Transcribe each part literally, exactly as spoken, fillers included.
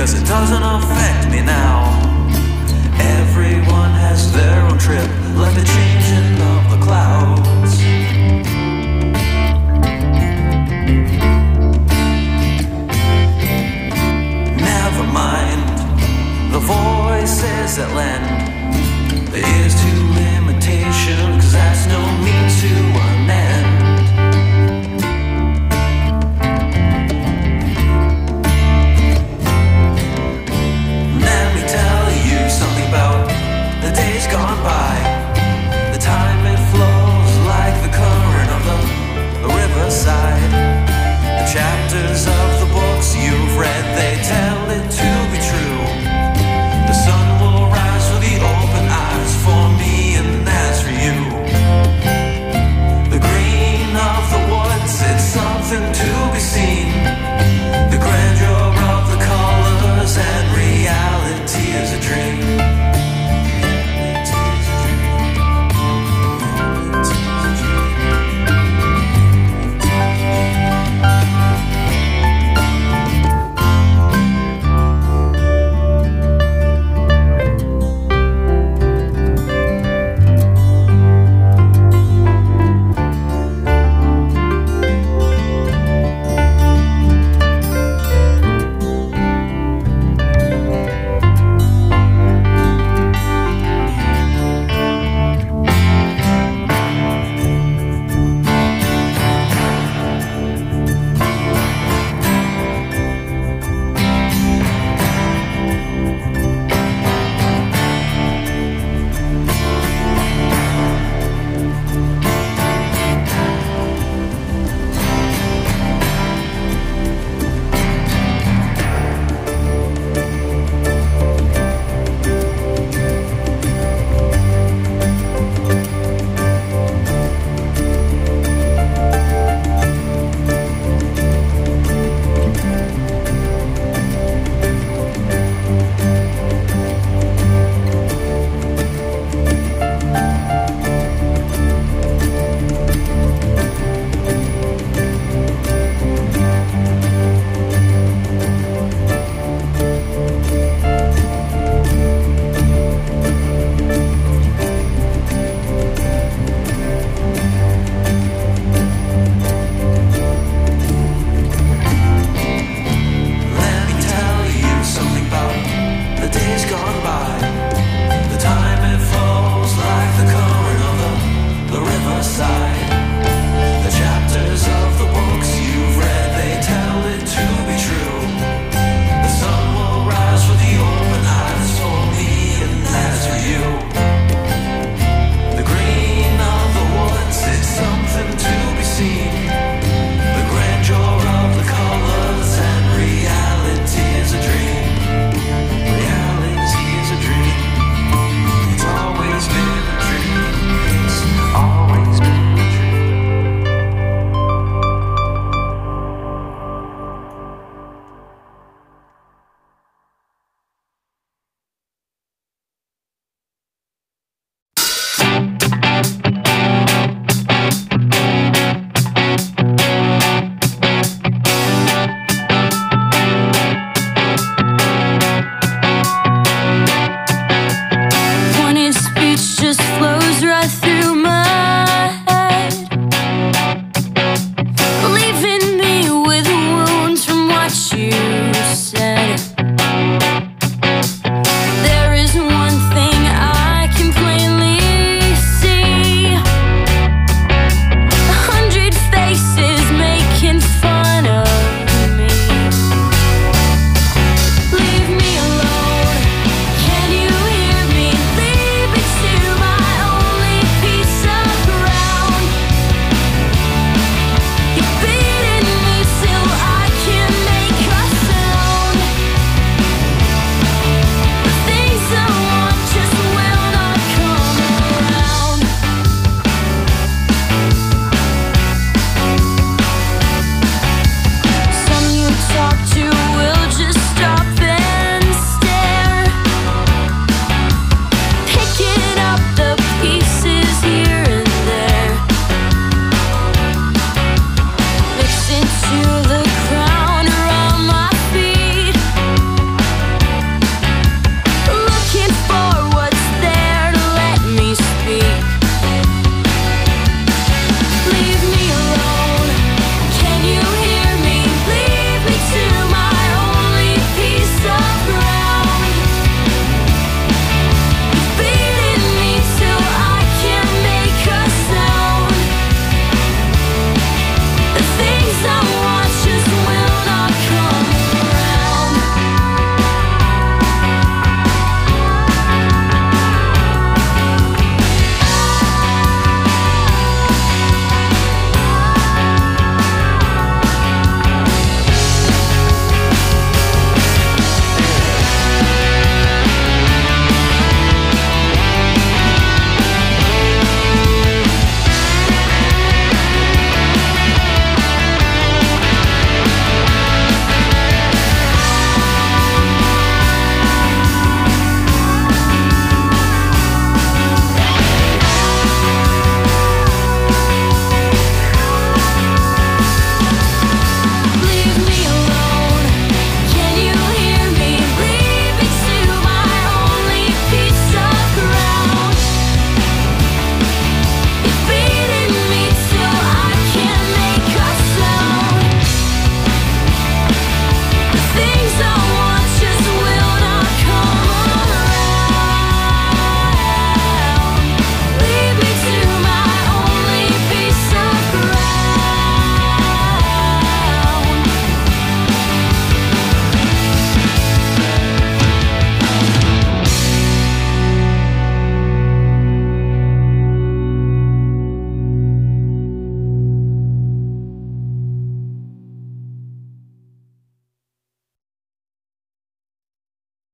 'cause it doesn't affect me now. Everyone has their own trip, like the changing of the clouds. Never mind the voices that lend their ears to limitation, 'cause that's no means to an end. Let me tell you something about the days gone by, the time it flows.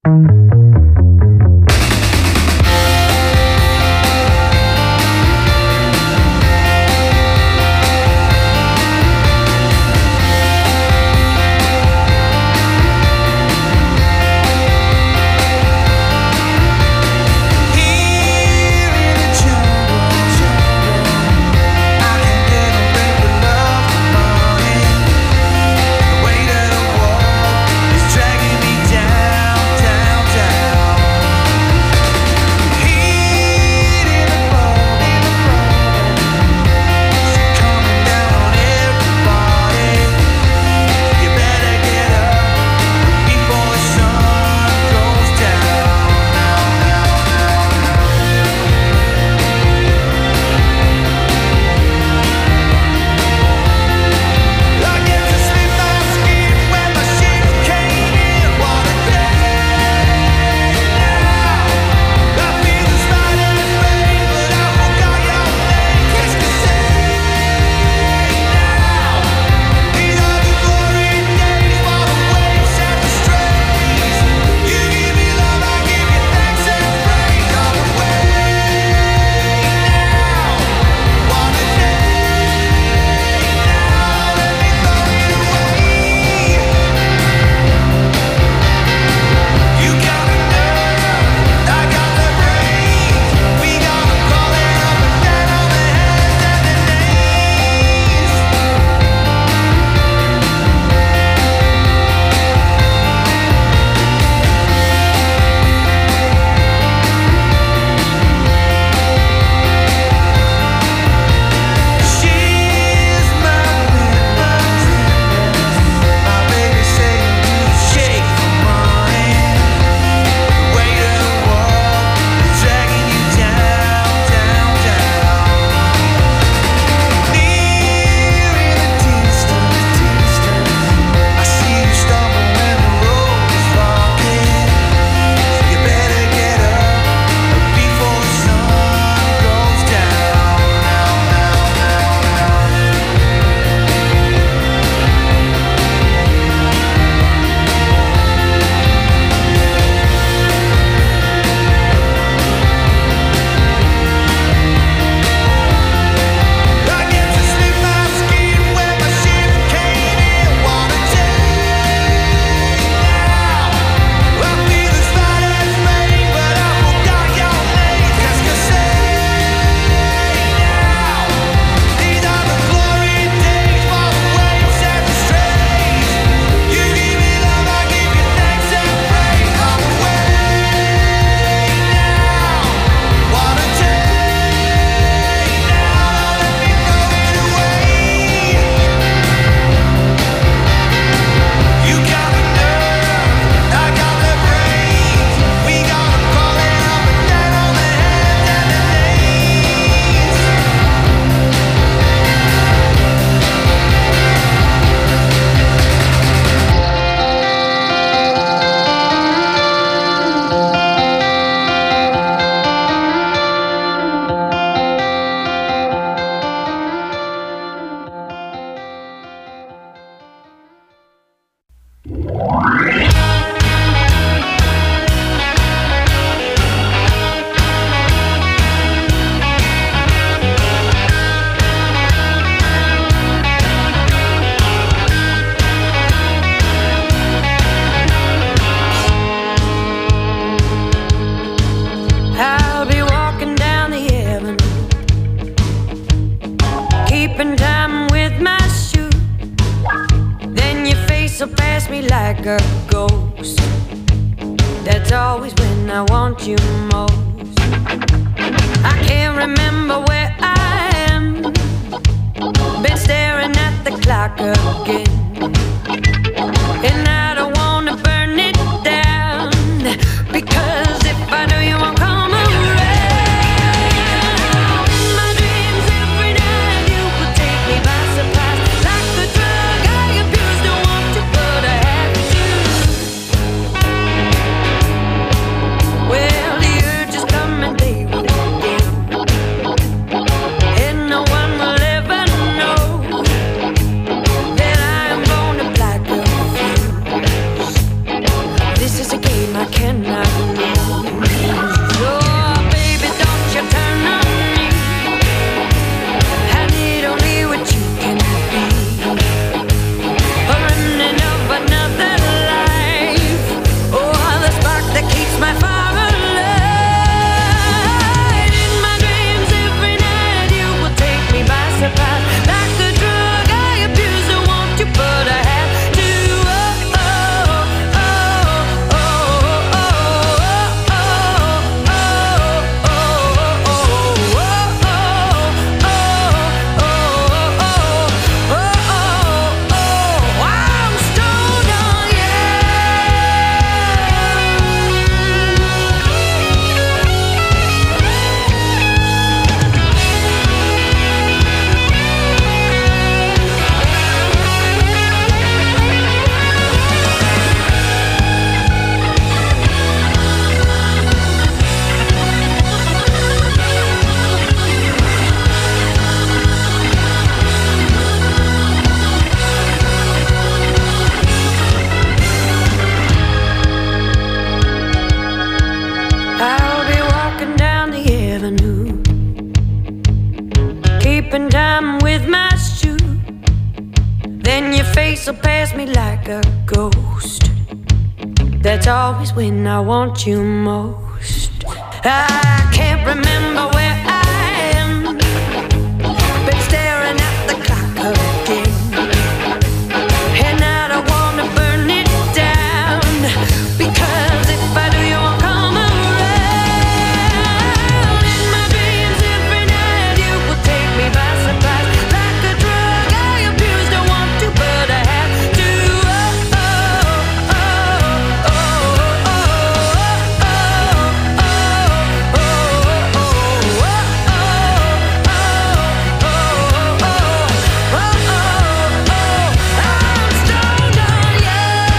like a ghost. That's always when I want you most. I can't remember where I am. Been staring at the clock again, and I don't wanna burn it down, because if I do, you won't come around. In my dreams every night, you would take me by surprise, like the drug I abuse. Don't want to, but I have to. Well, the urge is coming daily again, and no one will ever know that I am born to black. so past me like a ghost. That's always when I want you most. I can't remember where I am. Been staring at the clock again. And I don't wanna burn it down, because if I do, you won't come around. In my dreams every night you will take me by surprise. Like a drug I abuse, don't want to, but I have to. Oh, oh, oh, oh, oh, oh, oh, oh, I'm stoned on you.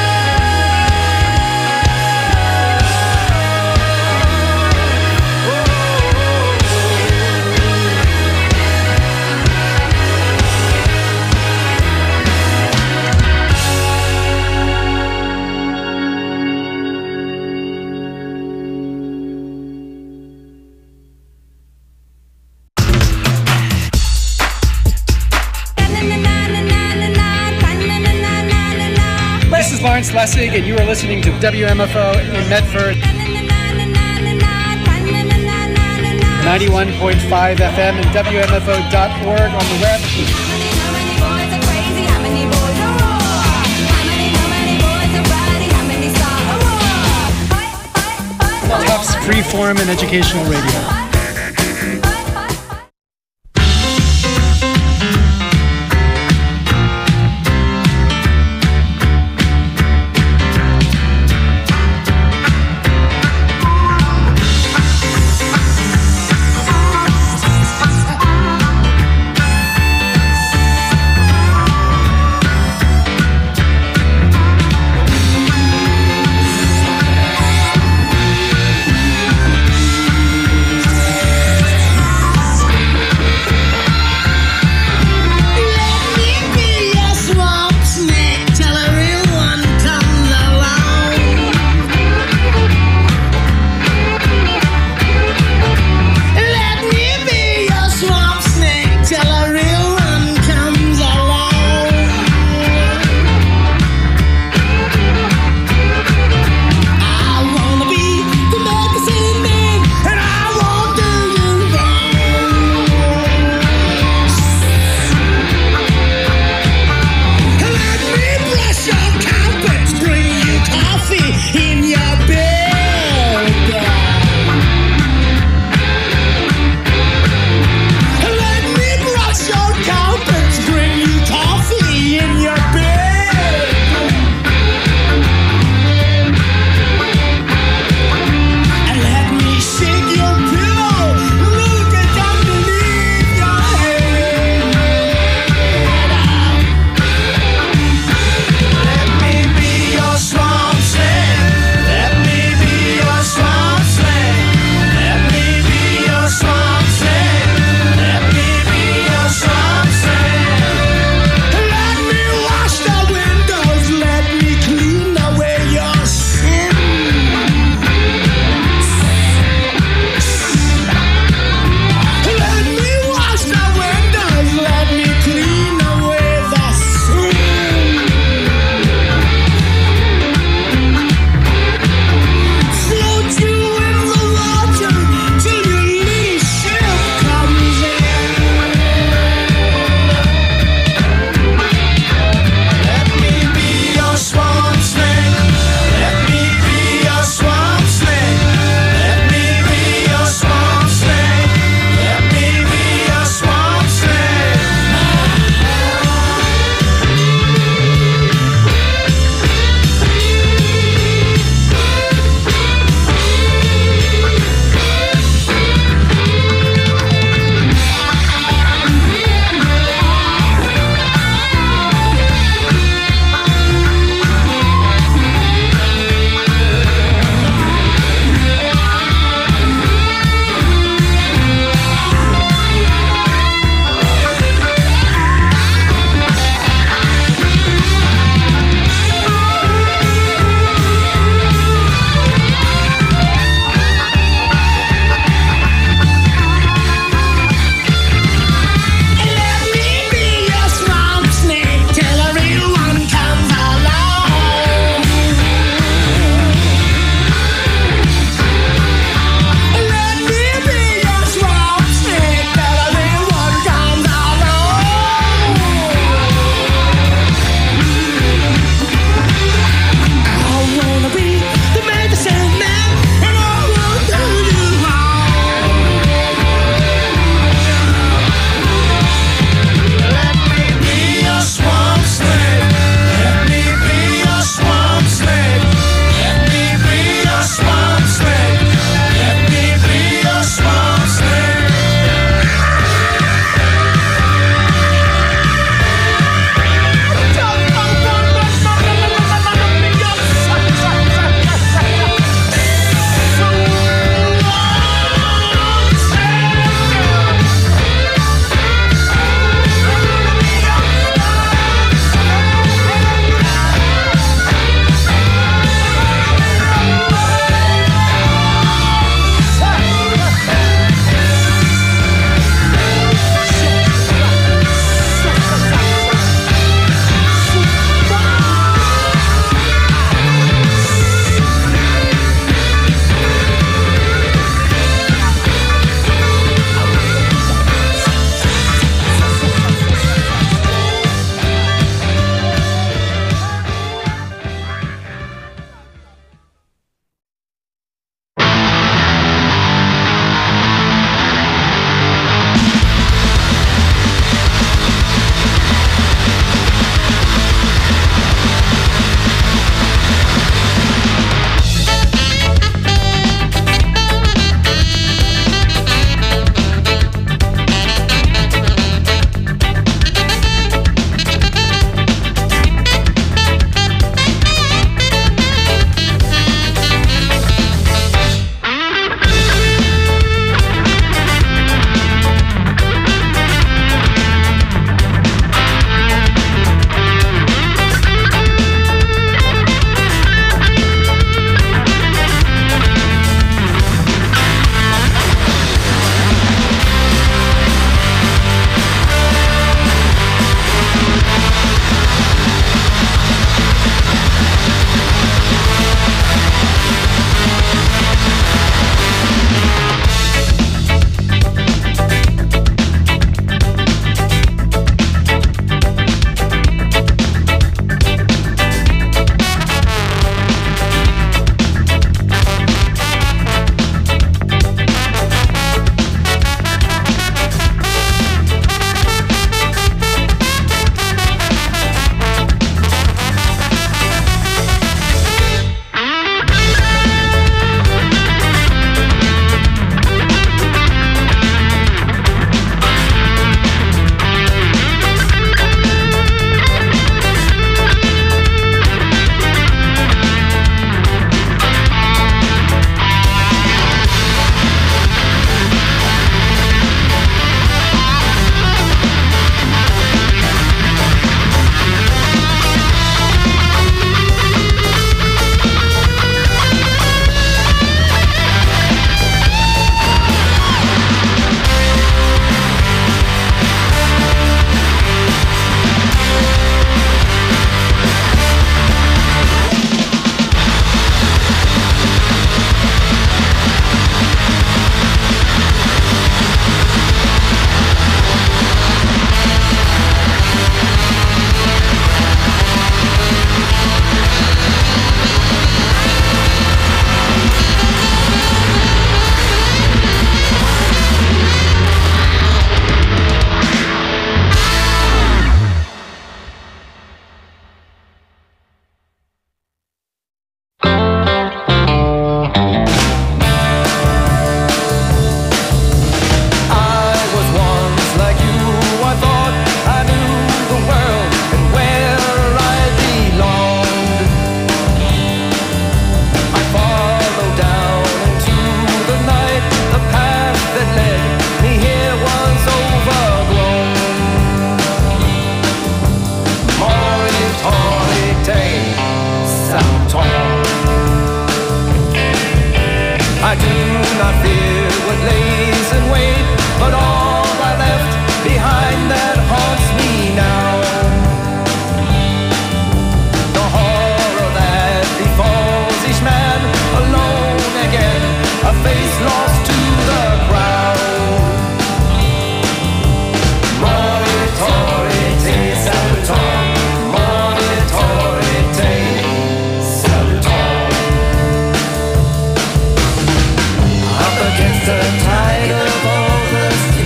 This is Lawrence Lessig, and you are listening to W M F O in Medford, ninety-one point five F M and W M F O dot org on the web. Tufts Freeform and Educational Radio. I do not fear what lays in wait, but all I left behind that haunts me now. The horror that befalls each man alone again, a face lost to the crowd. Moritore te saluton, moritore te saluton. Up against the tide of all the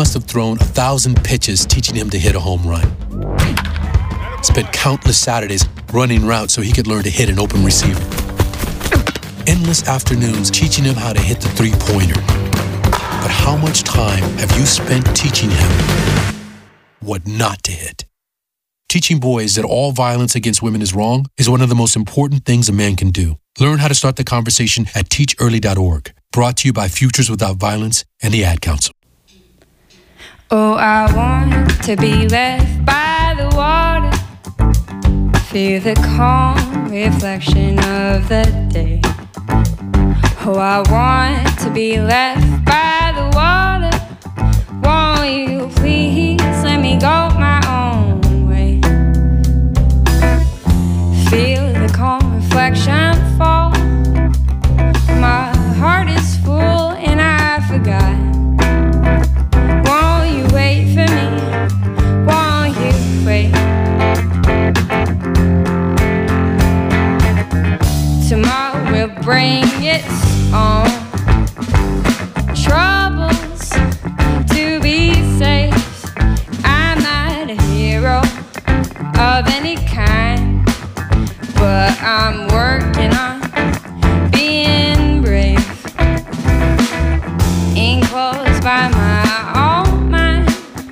must have thrown a thousand pitches teaching him to hit a home run. Spent countless Saturdays running routes so he could learn to hit an open receiver. Endless afternoons teaching him how to hit the three-pointer. But how much time have you spent teaching him what not to hit? Teaching boys that all violence against women is wrong is one of the most important things a man can do. Learn how to start the conversation at teach early dot org. Brought to you by Futures Without Violence and the Ad Council. Oh, I want to be left by the water, feel the calm reflection of the day. Oh, I want to be left by the water. Won't you please let me go my own way? Feel the calm reflection fall. My heart is full and I forgot. Won't you wait for me? Won't you wait? Tomorrow will bring its own troubles to be safe. I'm not a hero of any kind, but I'm working on being brave. Enclosed by my own mind,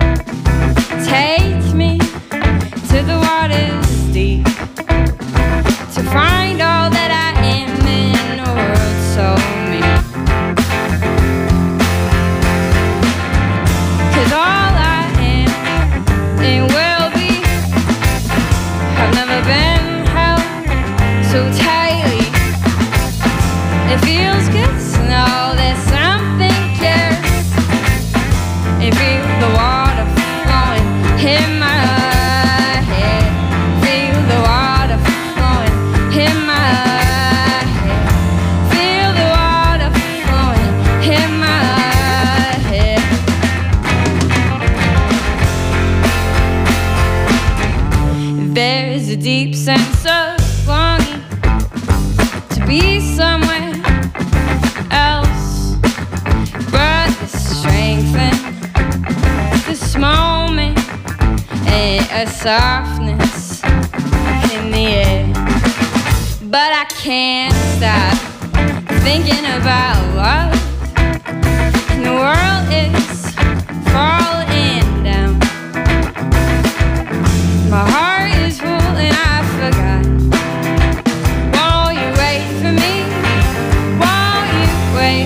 take me to the water's deep to find all that I am in a world so mean. 'Cause all I am and will be have never been held so tightly. It feels good to know that something cares. It feels the water flowing in my head. Feel the water flowing in my head. Feel the water flowing in my head. There's a deep sense of longing to be somewhere else, but the strength in this moment and a softness in the air. But I can't stop thinking about love, and the world is falling down. My heart is full and I forgot. Won't you wait for me? Won't you wait?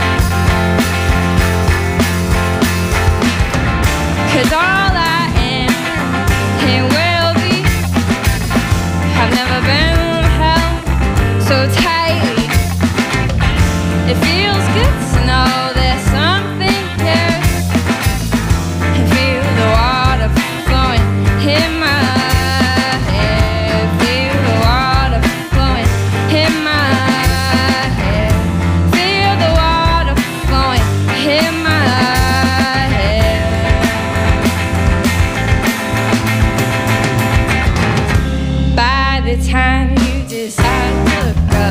'Cause all I am and will be have never been held so tightly. It feels good to know that something cares. And feel the water flowing in my head. Feel the water flowing in my head. Feel the water flowing in my head. By the time you decide to look up,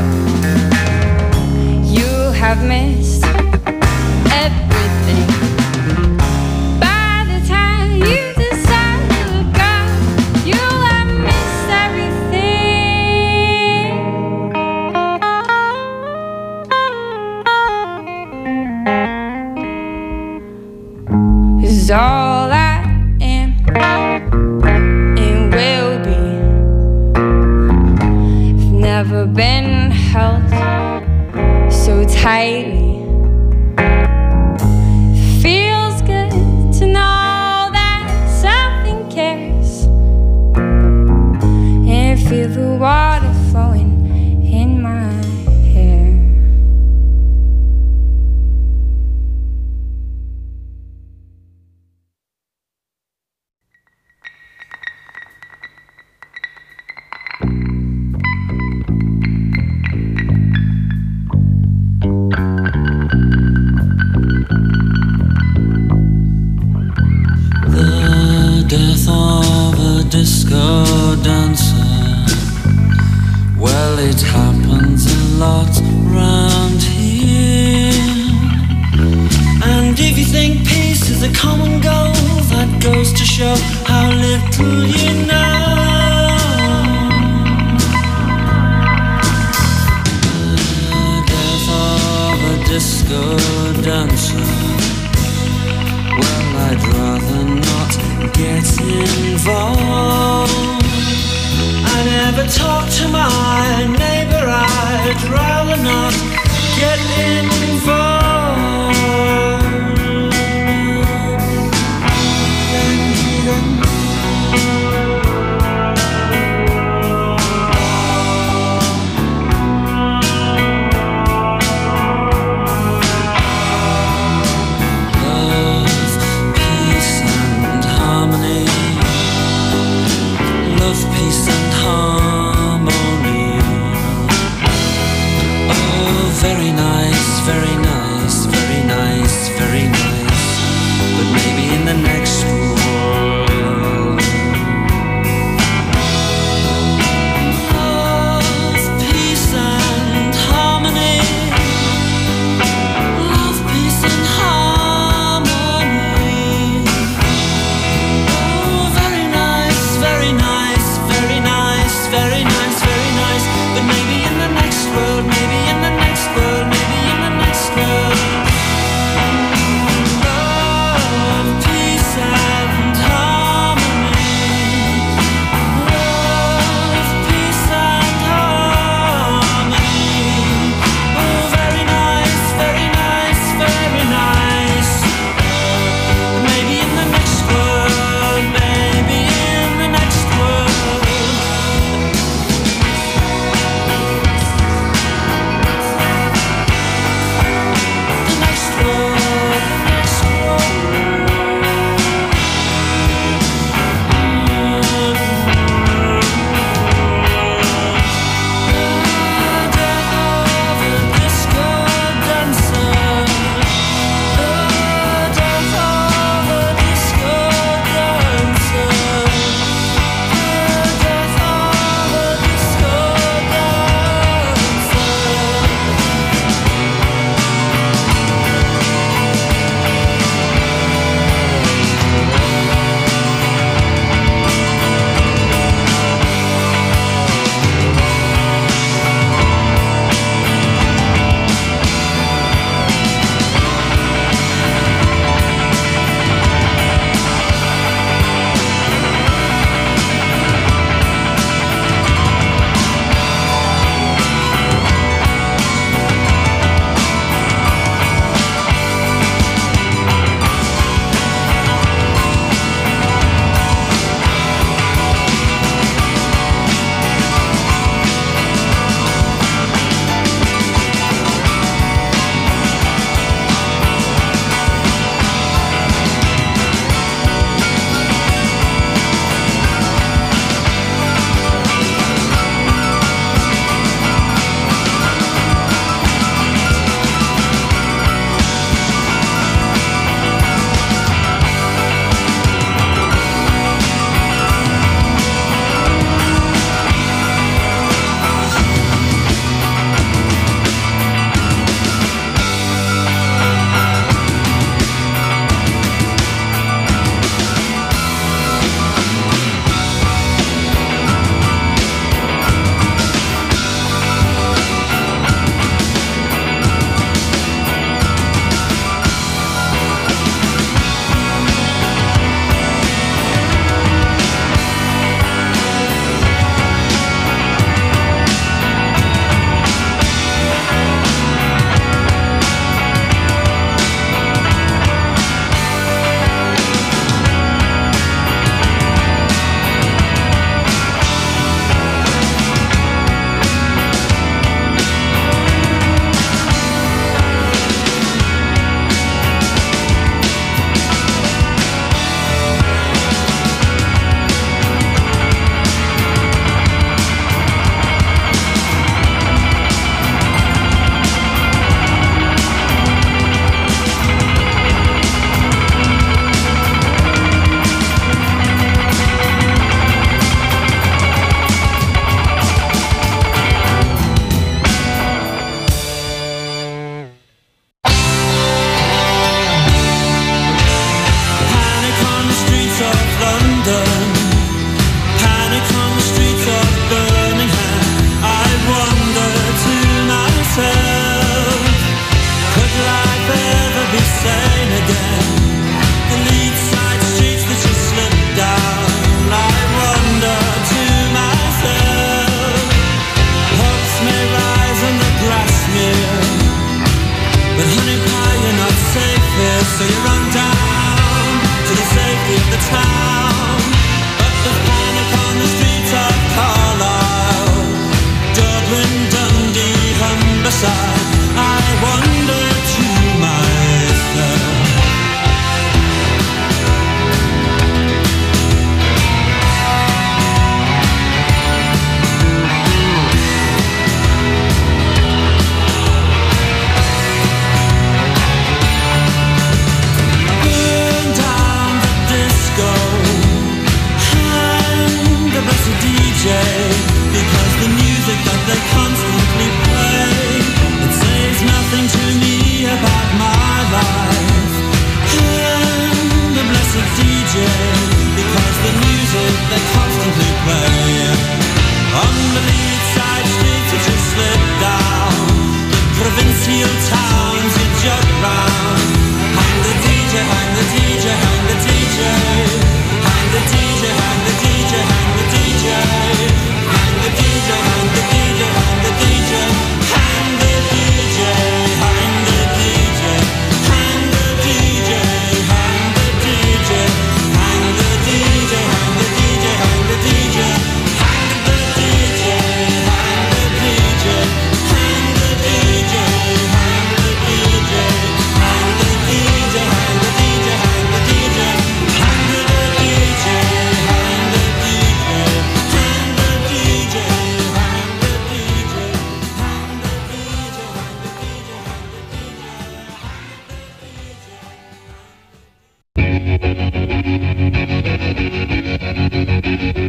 you have missed everything. By the time you decide to look up, you have missed everything. 'Cause all I am and will be have never been held so tightly. Feels good to know that something cares. And feel the water flowing in my hair. The death of a disco dancer. Well, it happens a lot round here. And if you think peace is a common talk to my neighbor, I'd rather not get involved. Very nice, very nice.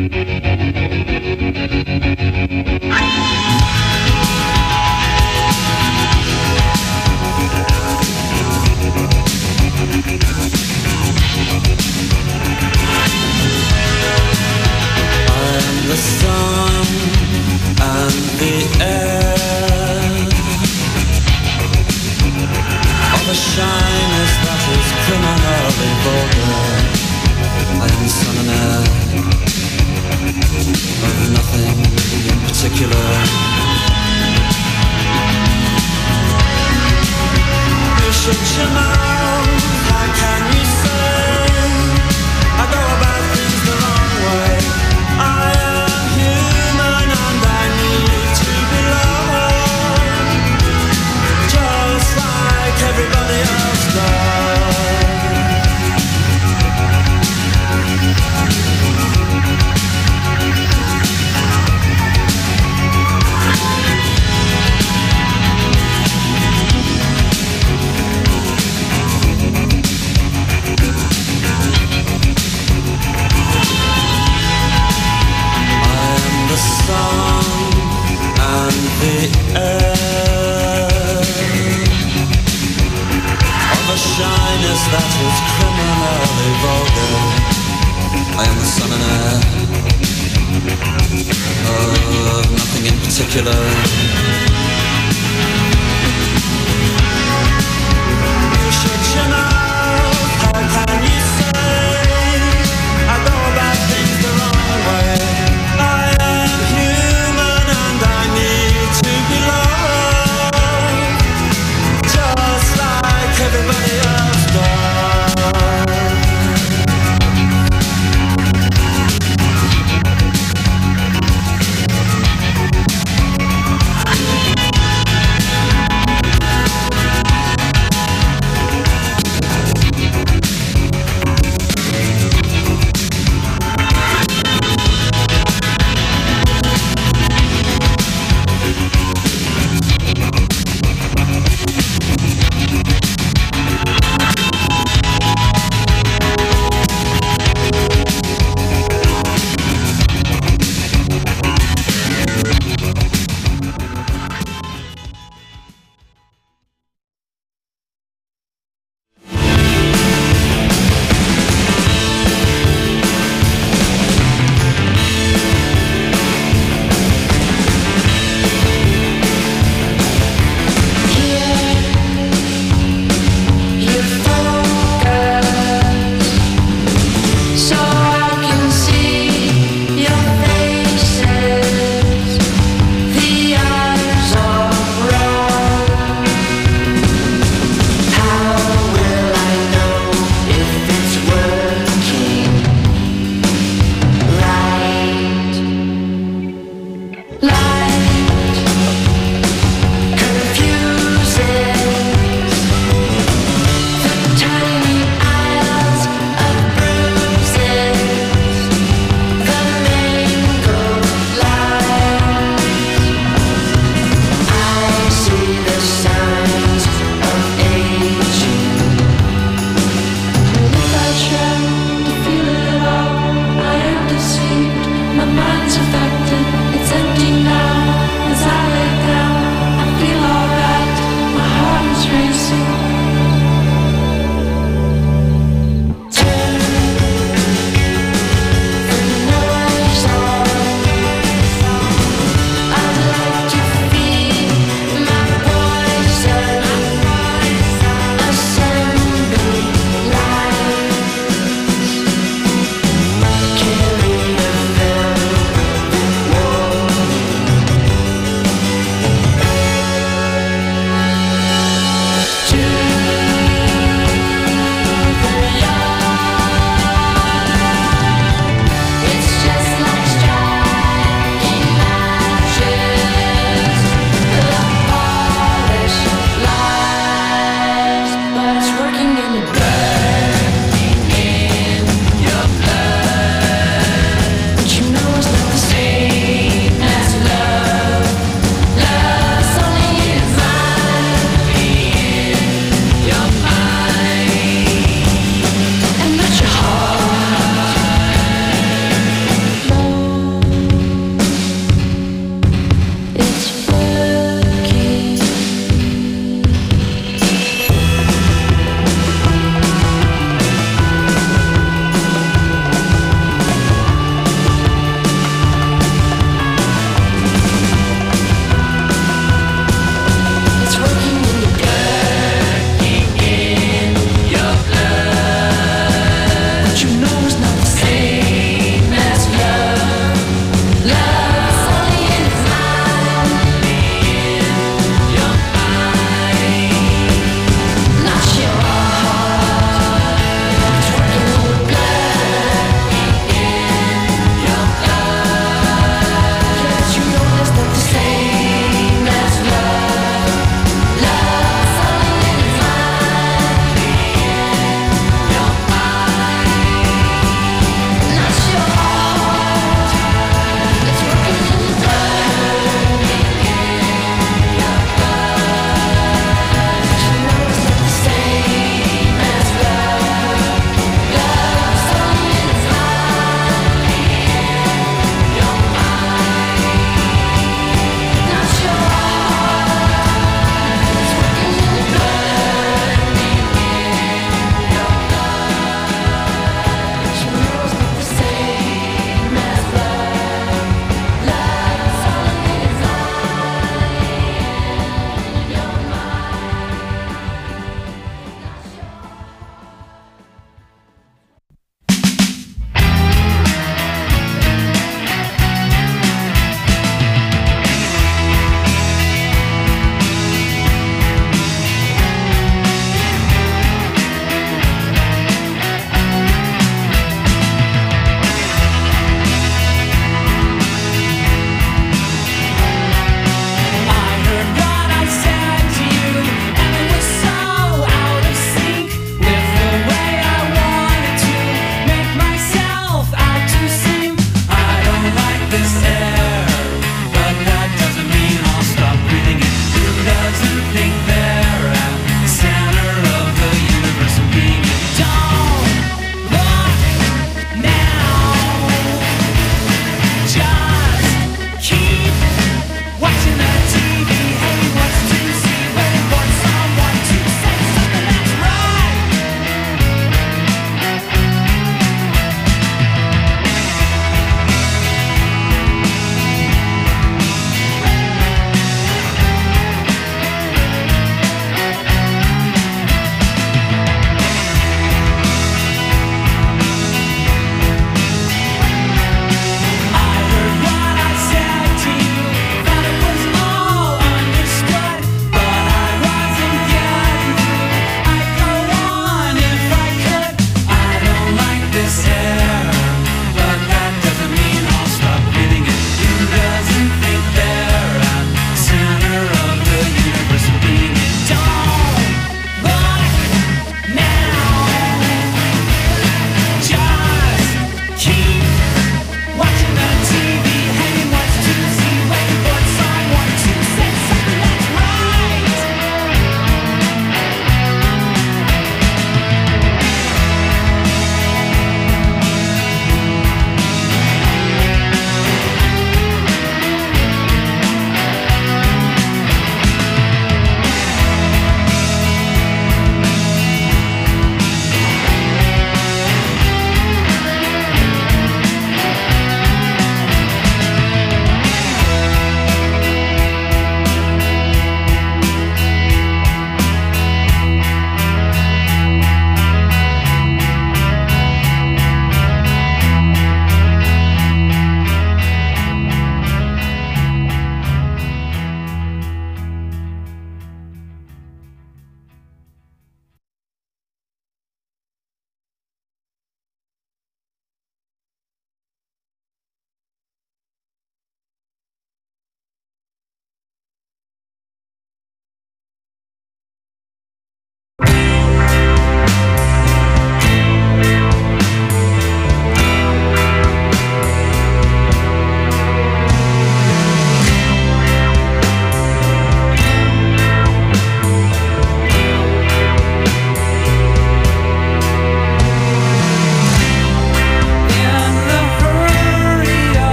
The sun and the air of a shyness that is criminally vulgar. I am the sun and air of nothing in particular. You shut your mouth, how can you say I go about things the wrong way? I am human and I need to be loved, just like everybody else does. The sun and the air of a shyness that is criminally vulgar. I am the sun and air of nothing in particular.